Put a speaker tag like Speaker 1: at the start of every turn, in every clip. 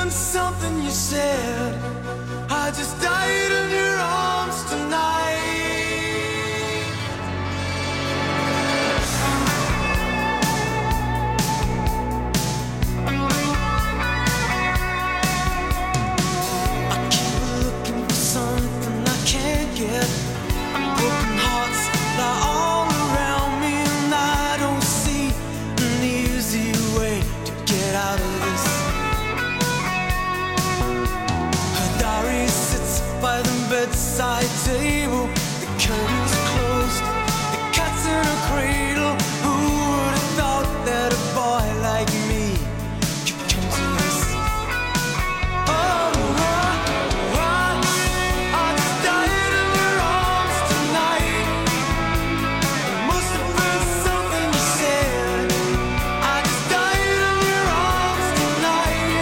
Speaker 1: something you said. I just died in your arms tonight. I keep looking for something I can't get. Broken hearts lie all around me, and I don't see an easy way to get out of this. By the bedside table, the curtains closed, the cat's in a cradle. Who would have thought that a boy like me could come to this? Oh, I just died in your arms tonight. It must have been something you said. I just died in your arms tonight.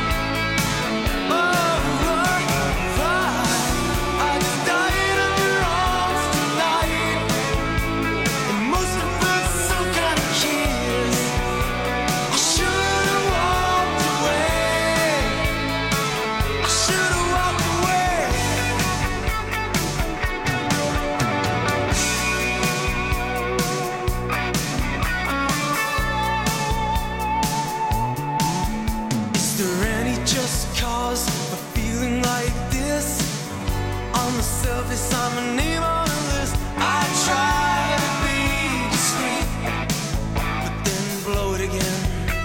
Speaker 1: Surface, I'm a name on the list. I try to be discreet, but then blow it again.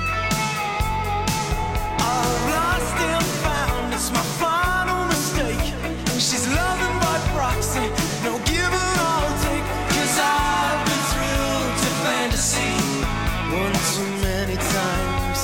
Speaker 1: I've lost and found, it's my final mistake. She's loving by proxy, no give and I'll take. 'Cause I've been thrilled to fantasy one too many times.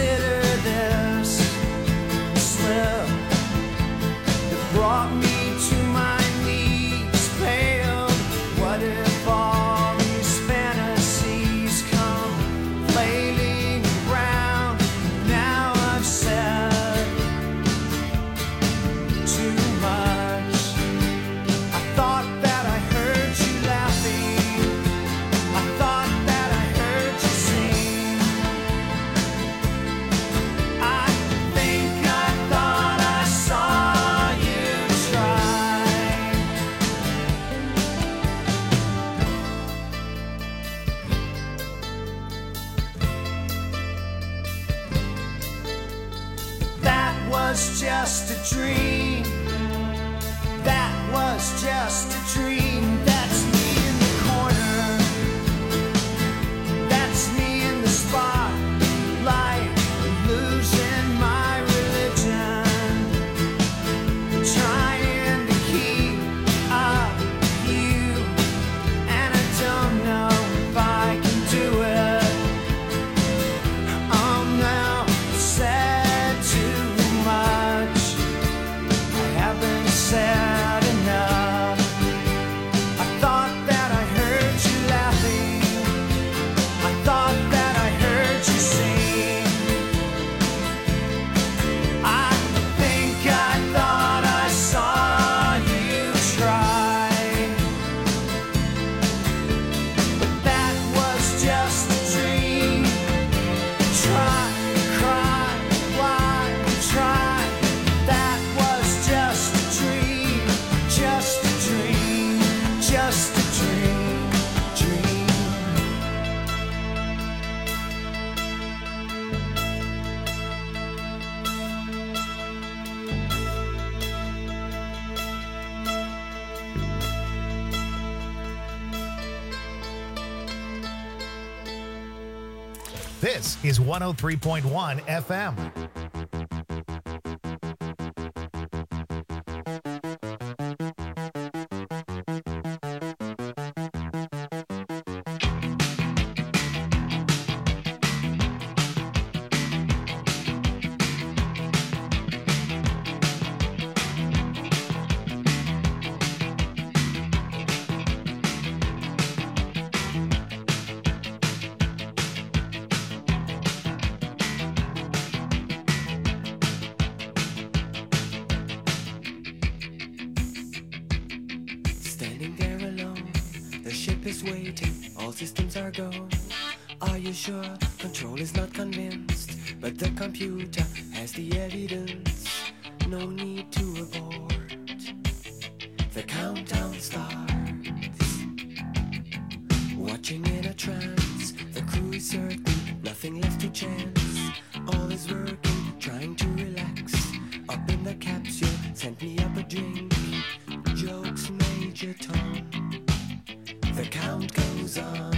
Speaker 1: consider this slip that brought me to my knees pale? What if all these fantasies come flailing around? Now I've said too much. I thought that I heard you laughing. I thought that I heard you sing. I think I thought I saw you try. That was just a dream. That was just a dream. That's me in the corner. That's me in the spotlight, losing my religion, trying to keep up with you, and I don't know if I can do it. Now I've said too much. I haven't said enough. I thought that I heard you laughing. I thought that I heard you sing. I think I thought I saw you try. But that was just a dream. Try, cry, lie, try. That was just a dream, just a dream, just a dream, dream.
Speaker 2: This is 103.1 FM.
Speaker 1: Standing there alone, the ship is waiting, all systems are go. Are you sure? Control is not convinced, but the computer has the evidence. No need to abort. The countdown starts. Watching in a trance, the crew is certain, nothing left to chance. All is working, trying to relax. Up in the capsule, sent me up a drink. Jokes, Major Tom. The count goes on.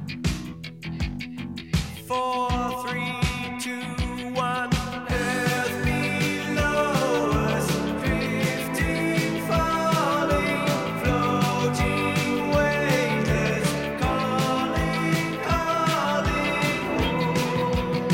Speaker 1: 4, 3, 2, 1. Earth below us, drifting, falling, floating, weightless, calling, calling home.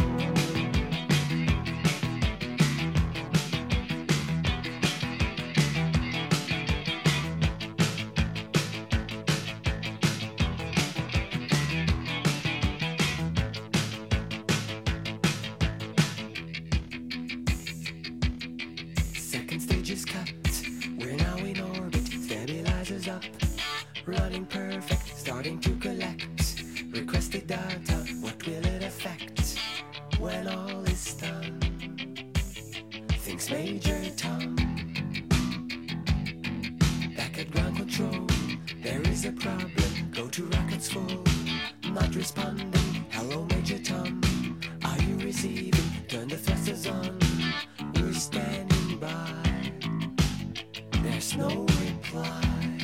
Speaker 1: Second stage is cut. We're now in orbit. Stabilizers up. Running perfect. Starting to collect. Requested data. What will it affect when all is done? Thinks Major Tom. Back at ground control. There is a problem. Go to rockets full. Not responding. Hello, Major Tom. Are you receiving? Turn the thrusters on. We're standing by. There's no reply.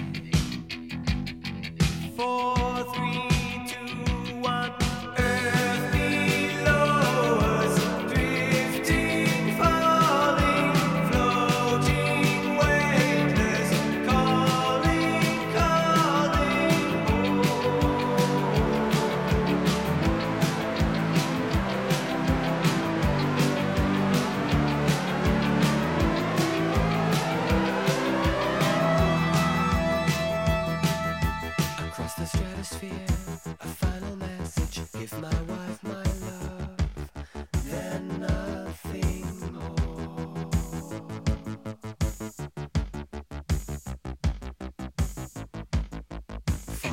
Speaker 1: 4, 3, 2, 1. Earth below us, drifting, falling, floating, weightless, calling, calling home.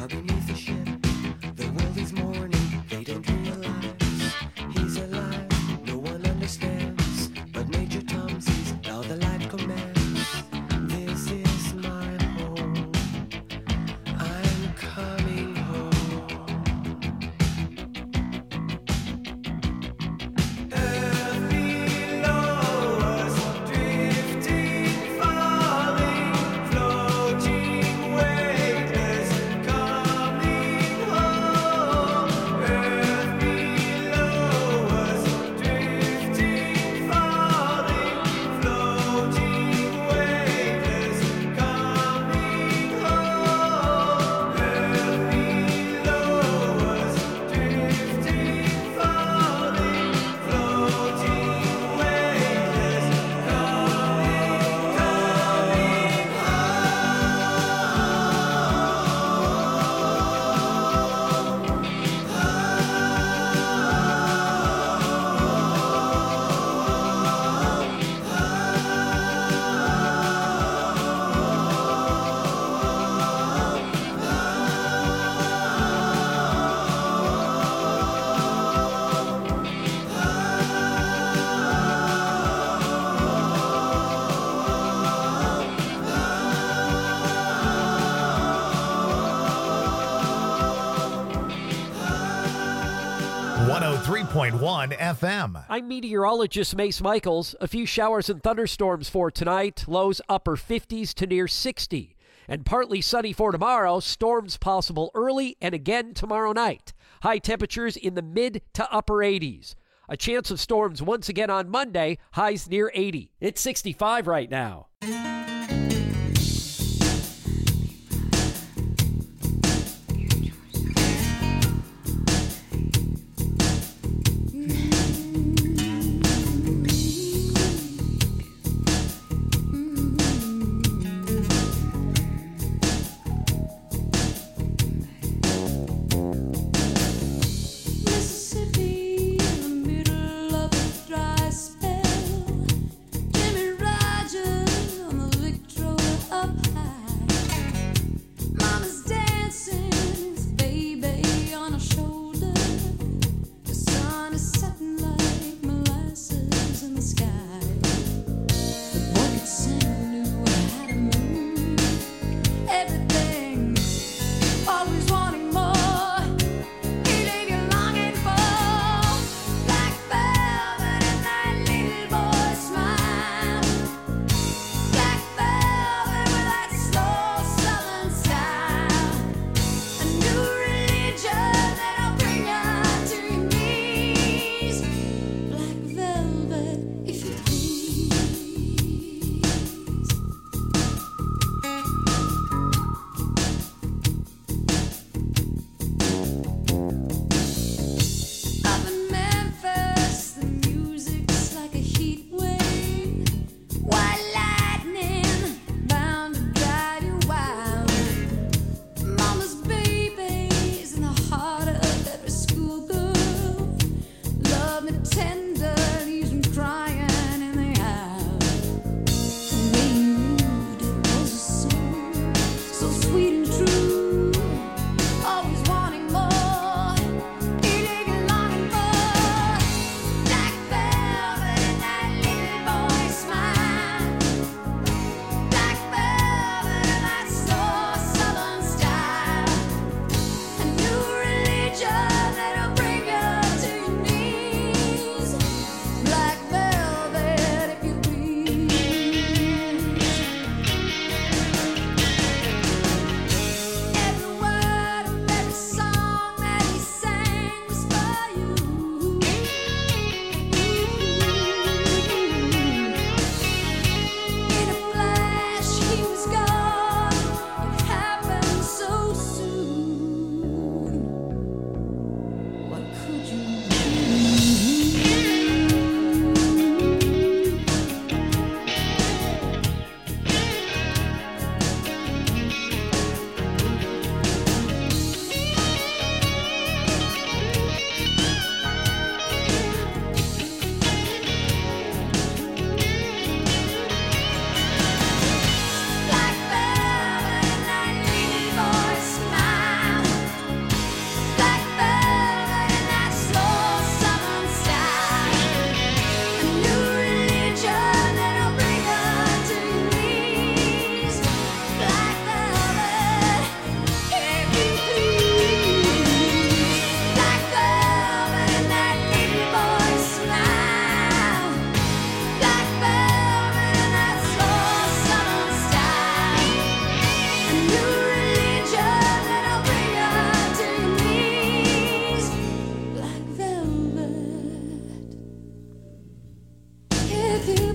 Speaker 1: Far beneath the ship, the world is mourning. They don't realize he's alive. No one understands, but Major Tom sees how the life commands. This is my home. I'm coming home. Earth below us, drifting, falling, floating, weightless, coming home. Earth below us, drifting, falling, floating, weightless, coming home. Earth below us, drifting, falling, floating, weightless,
Speaker 2: .1 FM.
Speaker 3: I'm meteorologist Mace Michaels. A few showers and thunderstorms for tonight. Lows upper 50s to near 60. And partly sunny for tomorrow. Storms possible early and again tomorrow night. High temperatures in the mid to upper 80s. A chance of storms once again on Monday. Highs near 80. It's 65 right now.
Speaker 4: Mississippi in the middle of a dry spell. Jimmy Rogers on the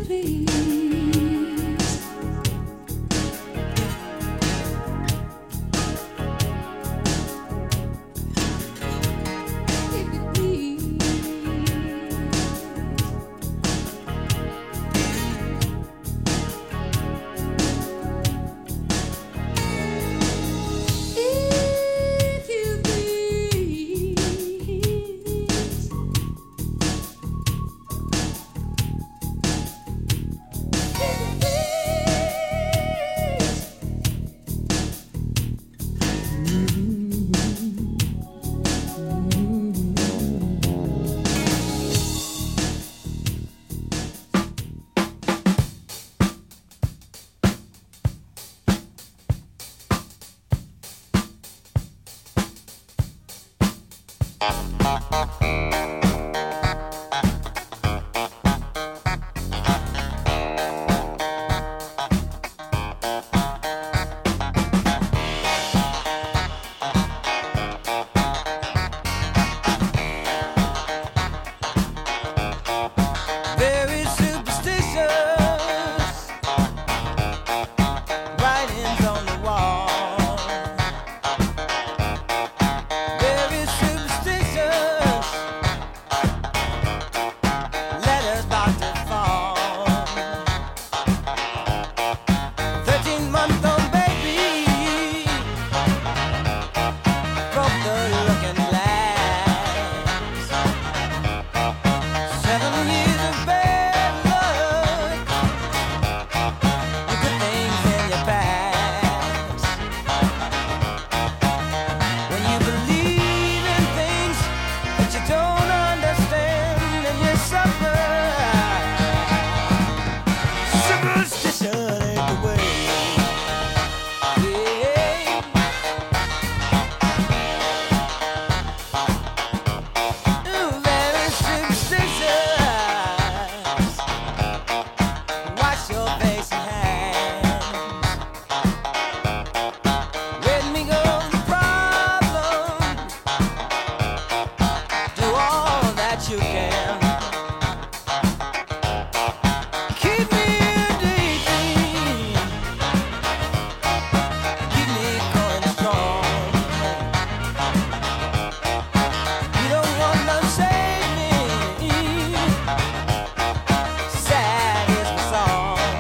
Speaker 1: Very superstitious, writings on the wall. Very superstitious, letters about to fall. 13-month-old baby broke the looking glass. 7 years of bad luck, you put things in your past. When you believe in things that you don't understand, and you suffer. Superstition ain't the way. Ooh, very superstitious. Wash your face and hands. Let me go the problem. Do all that you can. Keep me daydream. Keep me going strong. You don't want to save me. Sad is my song.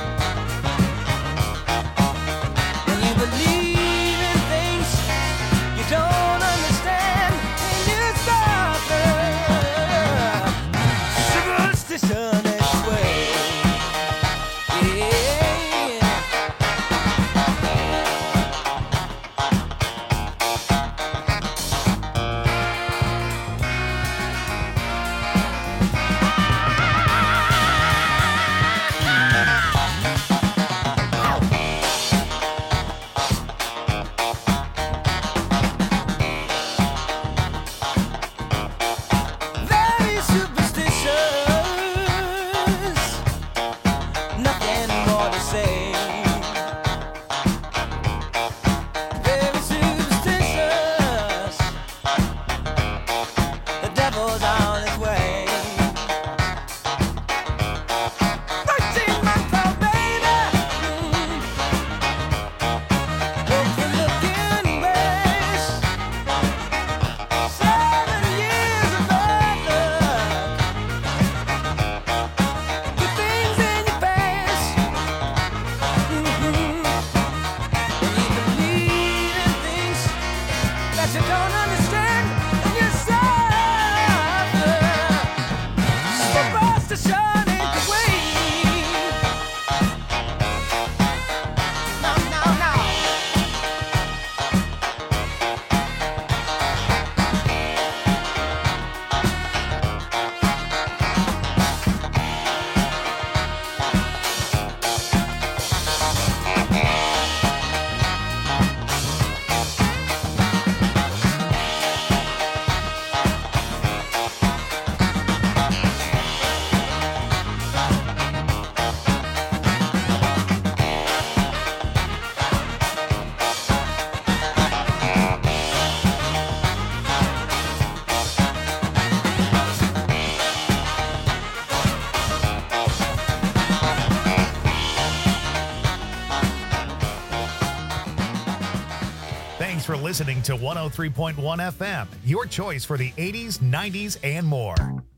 Speaker 1: When you believe in things you don't understand, and you suffer. Superstition is the way. Yeah. Very superstitious, nothing more to say. Very superstitious, the devil's on his way. 13-month-old baby, broke the looking glass. 7 years of bad luck, put things in your past. When you believe in things that you don't understand, and you suffer. Superstition ain't the way. No, no, no.
Speaker 2: for listening to 103.1 FM, your choice for the 80s, 90s, and more.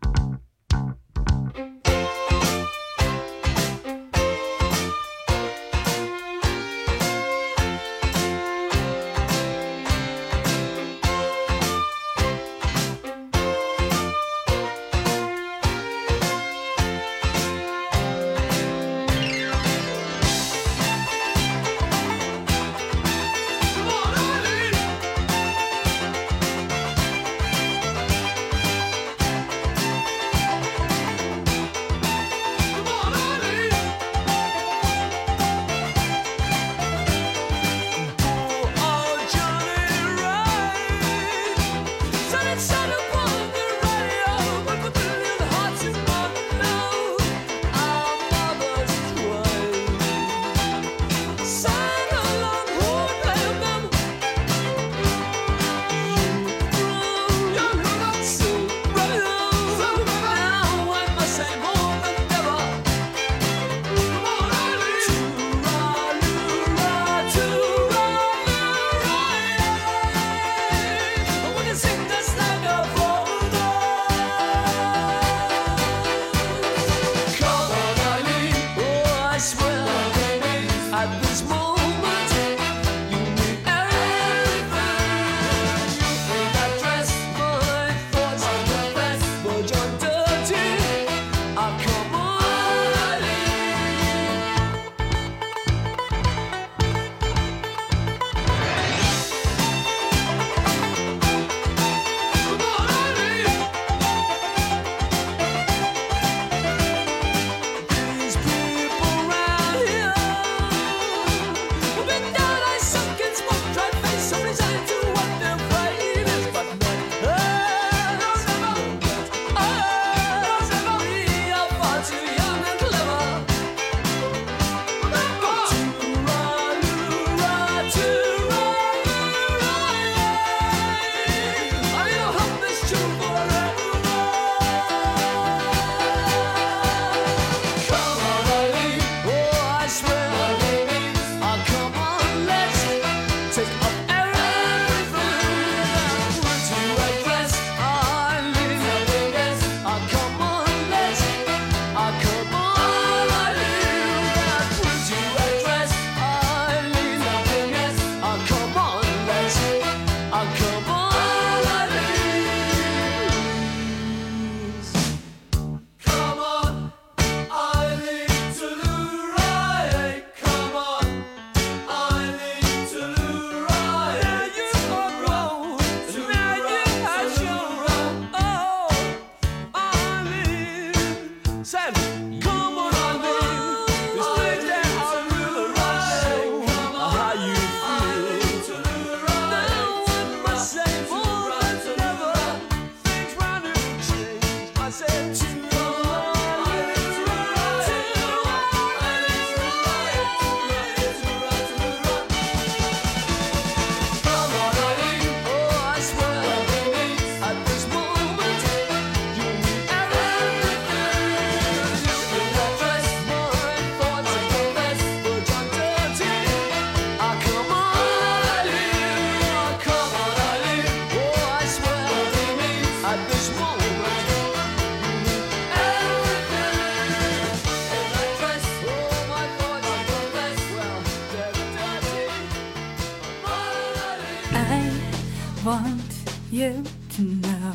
Speaker 4: want you to know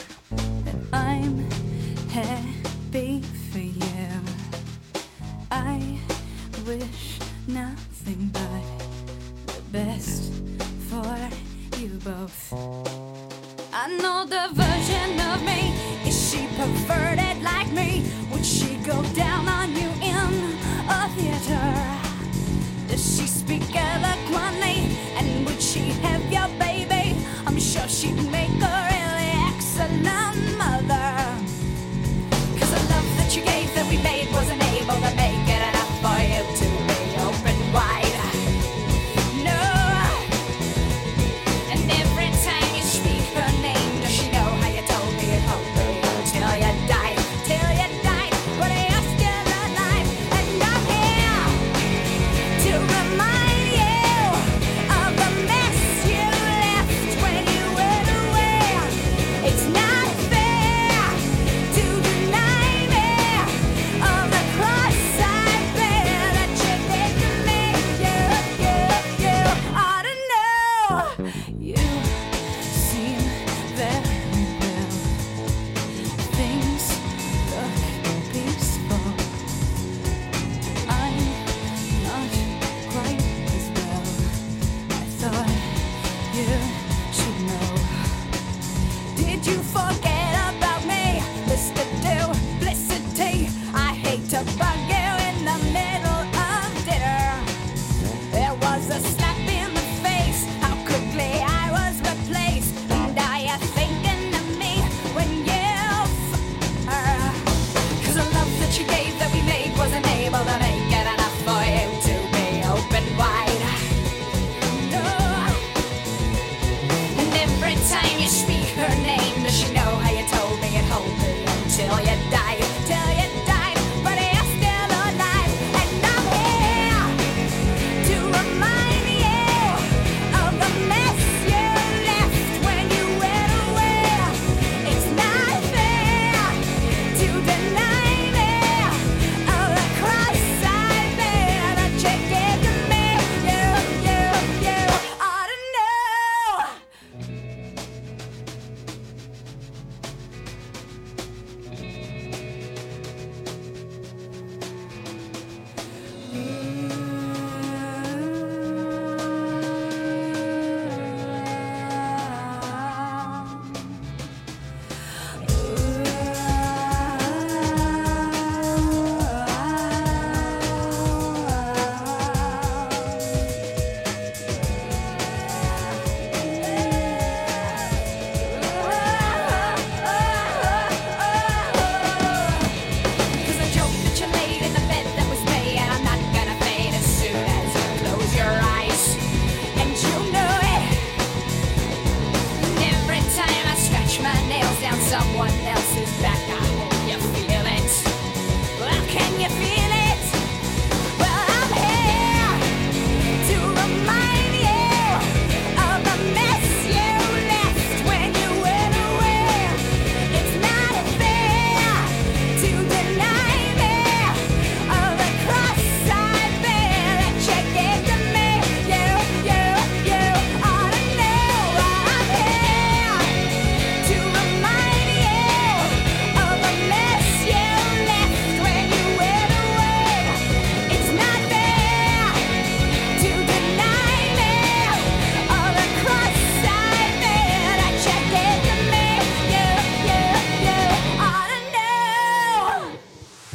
Speaker 4: that I'm happy for you. I wish nothing but the best for you both. I know the version of me. Is she perverted like me? Would she go down on you in a theater? Does she speak eloquently? And would she have your baby? I'm sure she'd make a really excellent mother. 'Cause the love that you gave that we made wasn't able to make it enough for you to be open wide. No. And every time you speak her name, does she know how you told me you'd hold her till you died? Till you died, but you're still alive. And I'm here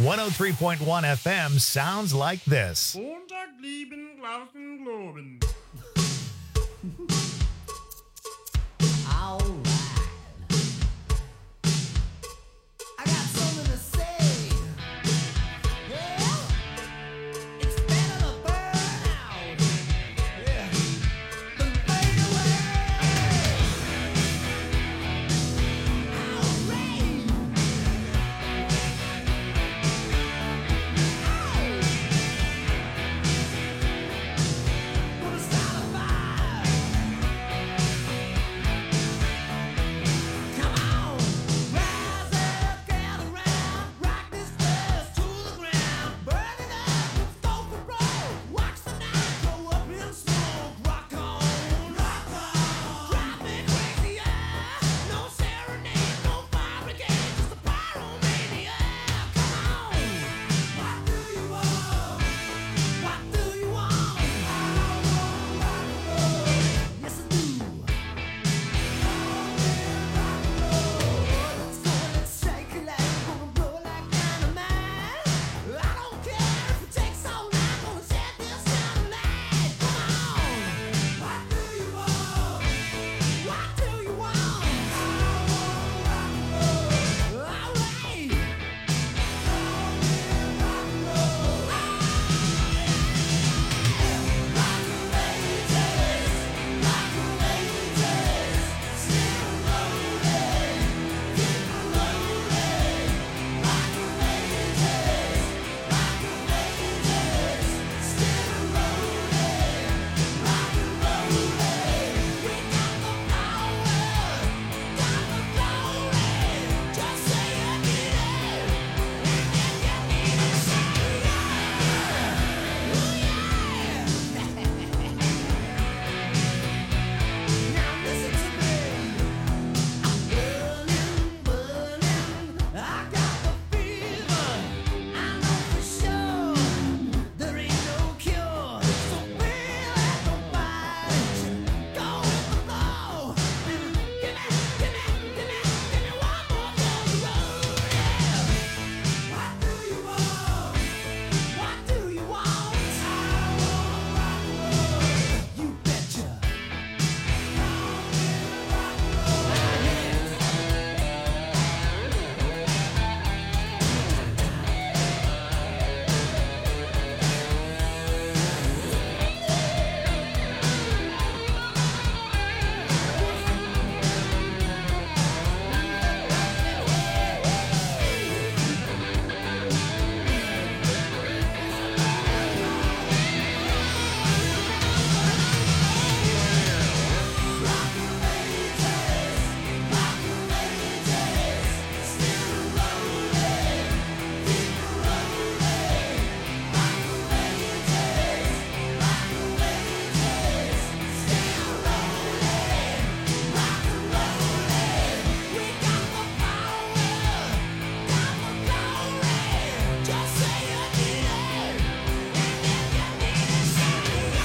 Speaker 2: 103.1 FM sounds like this.
Speaker 5: Montag lieben Glauben globen.
Speaker 1: I got something to say. Yeah, it's better to burn out. Yeah, than fade away. Outrage. Gonna start a fire. Come on, rise up, gather round, rock this place to the ground, burn it up, let's go for broke. Watch the night go up in smoke. Rock on, drive me crazy, yeah. No serenade, no fire brigade, just a pyromania. Come on, what do you want? What do you want? I want rock and roll. Yes, I do. Let's go, let's shake it like gonna blow like dynamite. I don't care if it takes all night, gonna set this town alight. Come on, what do you want? What do you want? I want rock and roll. All right. Just say you need it, and then you need to say Now listen to me. I'm burning. I got the fever. I know for sure there ain't no cure. So feel it, don't fight. Go with the flow. Give me one more for the road. Yeah. What do you want? What do you want? I want rock and roll. You betcha. Just say you need it, and then you need to say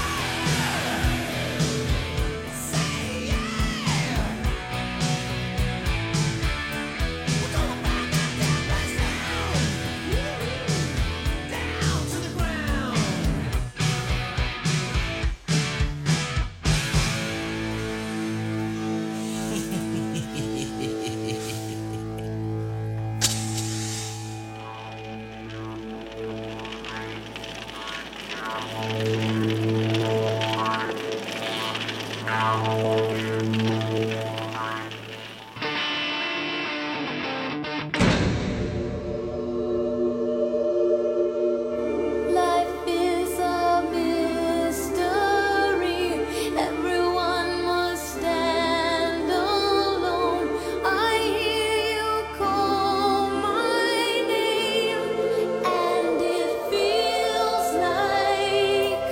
Speaker 1: yeah. We're gonna burn that damn place down to the ground.
Speaker 4: Life is a mystery. Everyone must stand alone. I hear you call my name, and it feels like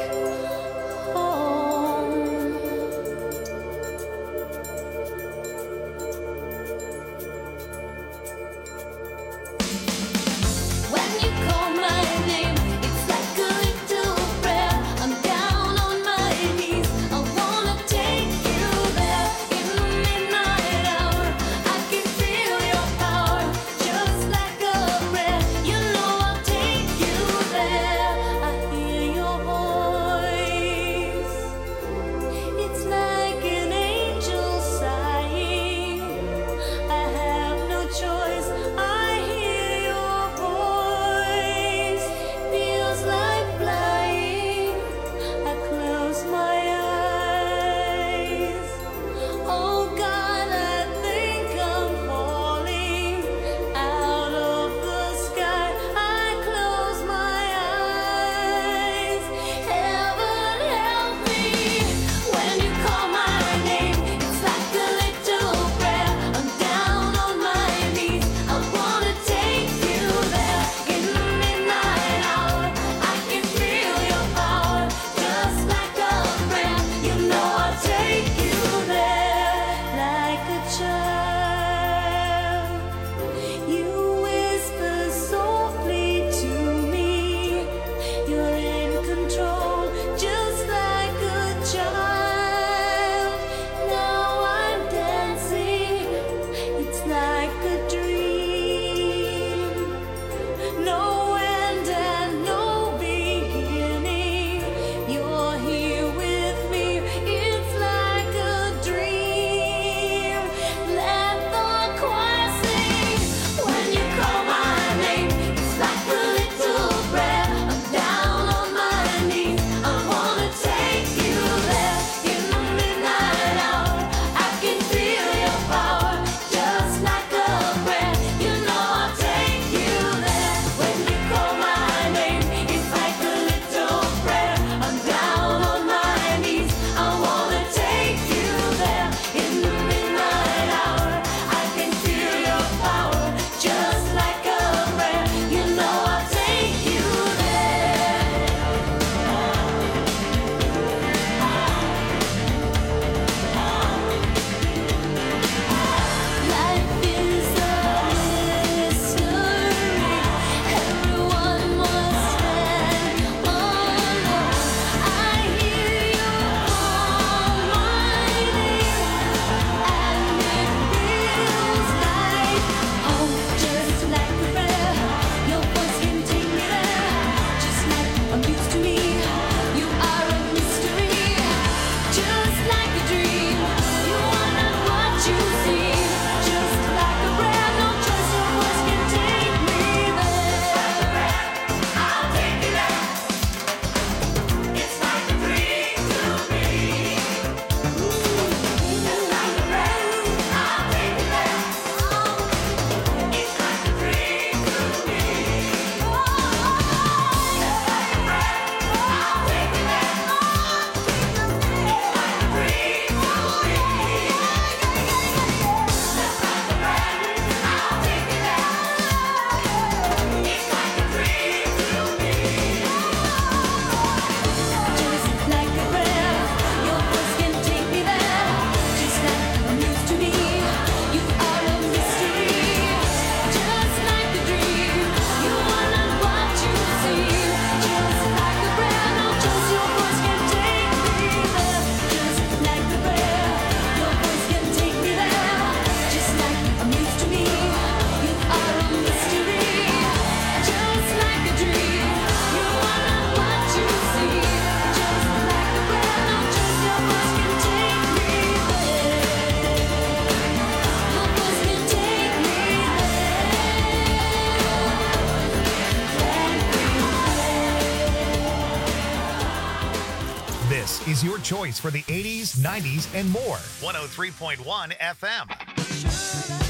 Speaker 2: is your choice for the 80s, 90s, and more. 103.1 FM.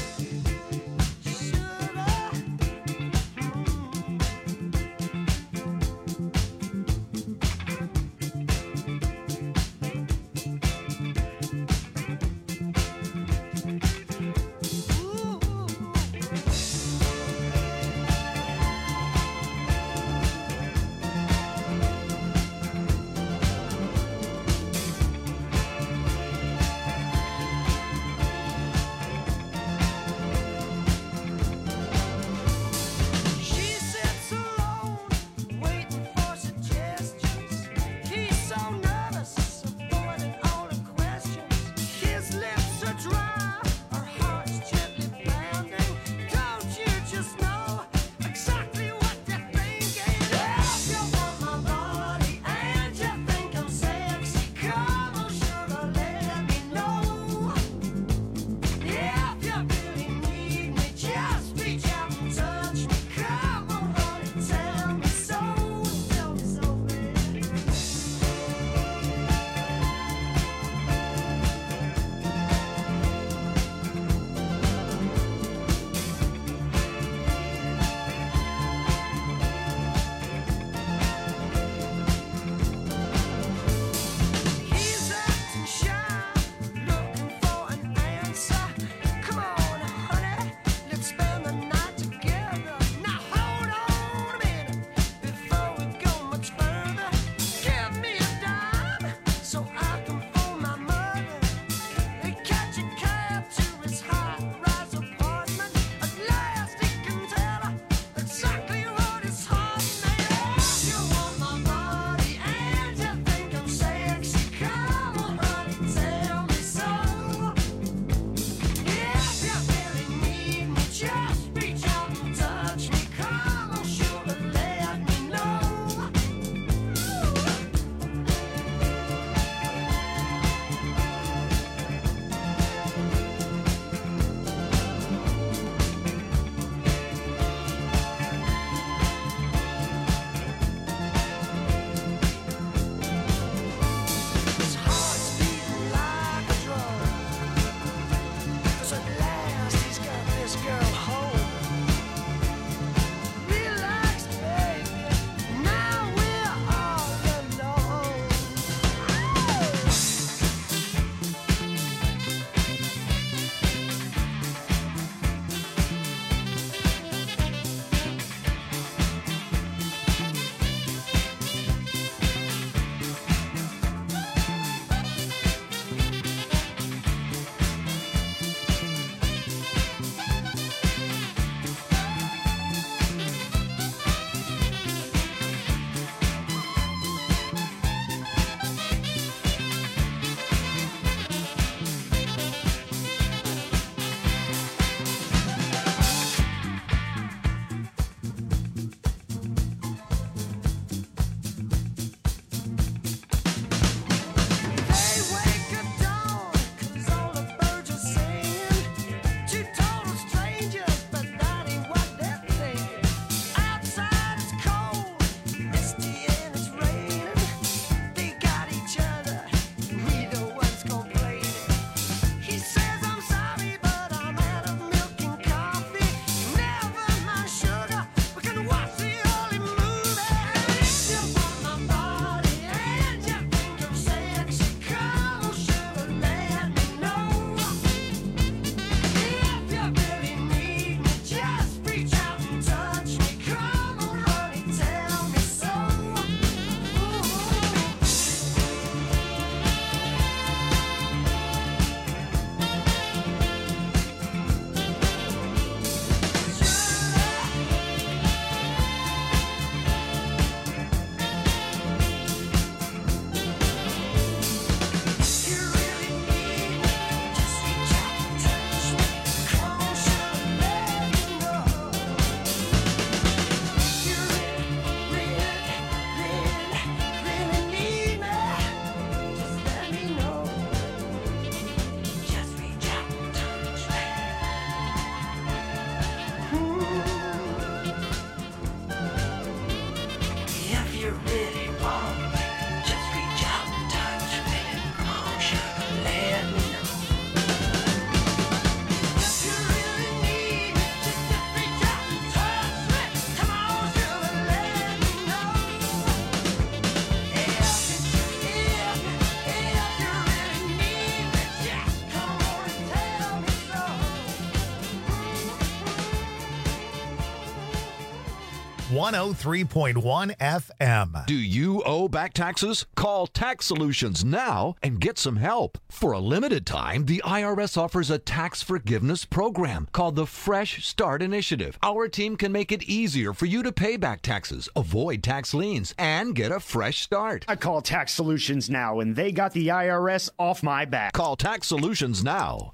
Speaker 2: 103.1 FM.
Speaker 6: Do you owe back taxes? Call Tax Solutions now and get some help. For a limited time, the IRS offers a tax forgiveness program called the Fresh Start Initiative. Our team can make it easier for you to pay back taxes, avoid tax liens, and get a fresh start.
Speaker 7: I call Tax Solutions now, and they got the IRS off my back.
Speaker 6: Call Tax Solutions now.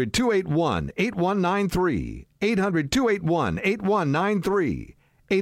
Speaker 6: 800-281-8193. 800-281-8193.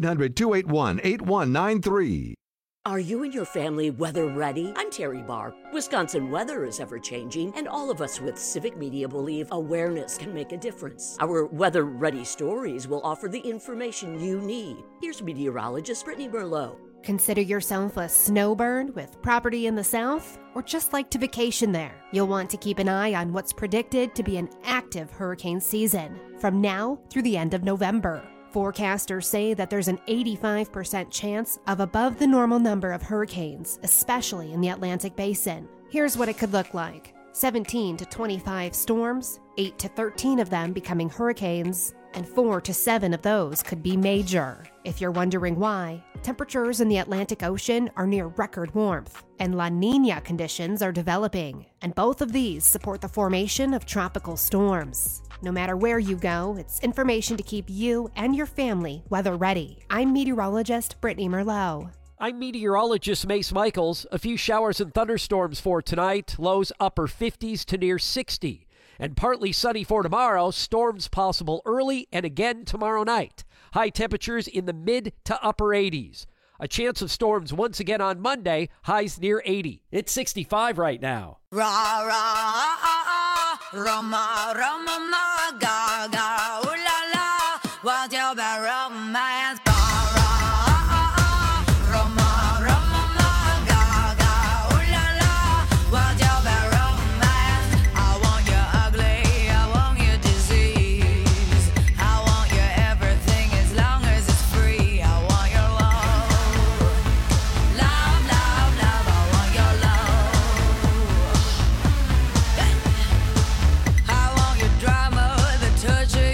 Speaker 6: 800-281-8193.
Speaker 8: Are you and your family weather ready? I'm Terry Barr. Wisconsin weather is ever-changing, and all of us with Civic Media believe awareness can make a difference. Our Weather Ready stories will offer the information you need. Here's meteorologist Brittany Merlot.
Speaker 9: Consider yourself a snowbird with property in the south, or just like to vacation there. You'll want to keep an eye on what's predicted to be an active hurricane season from now through the end of November. Forecasters say that there's an 85% chance of above the normal number of hurricanes, especially in the Atlantic Basin. Here's what it could look like. 17 to 25 storms, 8 to 13 of them becoming hurricanes, and 4 to 7 of those could be major. If you're wondering why, temperatures in the Atlantic Ocean are near record warmth, and La Niña conditions are developing, and both of these support the formation of tropical storms. No matter where you go, it's information to keep you and your family weather ready. I'm meteorologist Brittany Merlot.
Speaker 3: I'm meteorologist Mace Michaels. A few showers and thunderstorms for tonight. Lows upper 50s to near 60. And partly sunny for tomorrow. Storms possible early and again tomorrow night. High temperatures in the mid to upper 80s. A chance of storms once again on Monday. Highs near 80. It's 65 right now.
Speaker 1: Ra ra Roma Roma ma ga ga ooh la la, what's your bad romance? Touch it.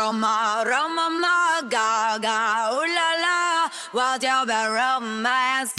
Speaker 10: Roma, Roma, ma, gaga, ooh la la, what's your bad romance?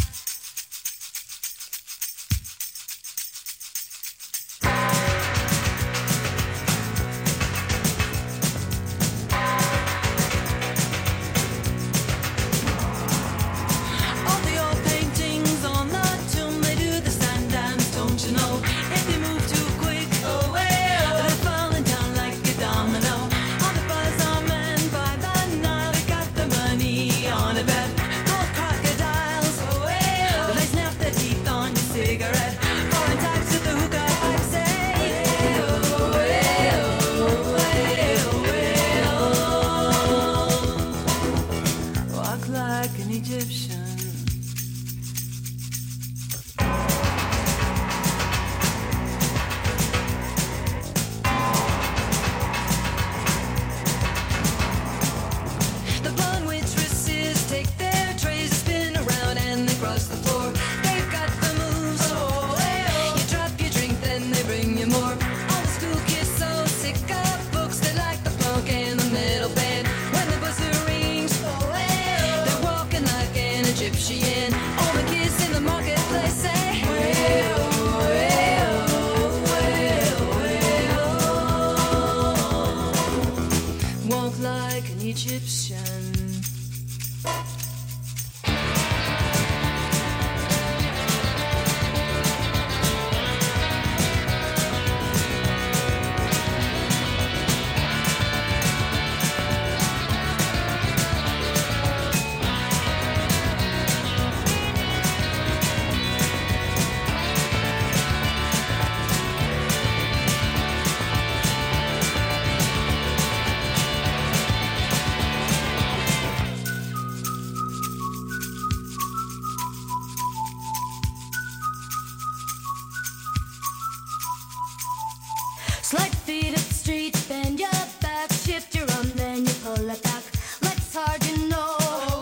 Speaker 11: Slide feet up the street, bend your back, shift your arm, then you pull it back. Legs hard, you know.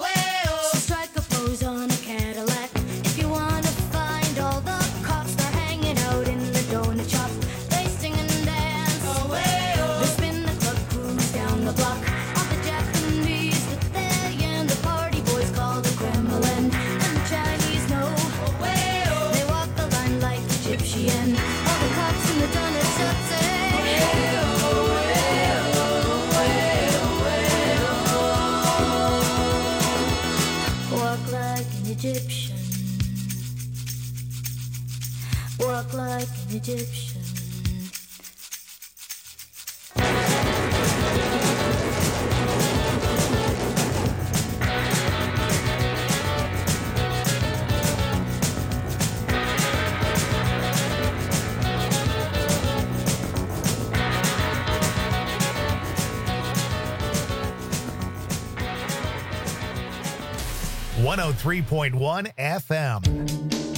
Speaker 11: So strike a pose on a Cadillac. If you wanna find all the cops, they're hanging out in the donut shop. They sing and dance. They spin the club, cruise down the block. All the Japanese that they and the party boys call the Kremlin. And the Chinese know. They walk the line like Egyptian. All the cops in the donut shop say. Walk like an Egyptian. Walk like an Egyptian.
Speaker 2: .1 FM.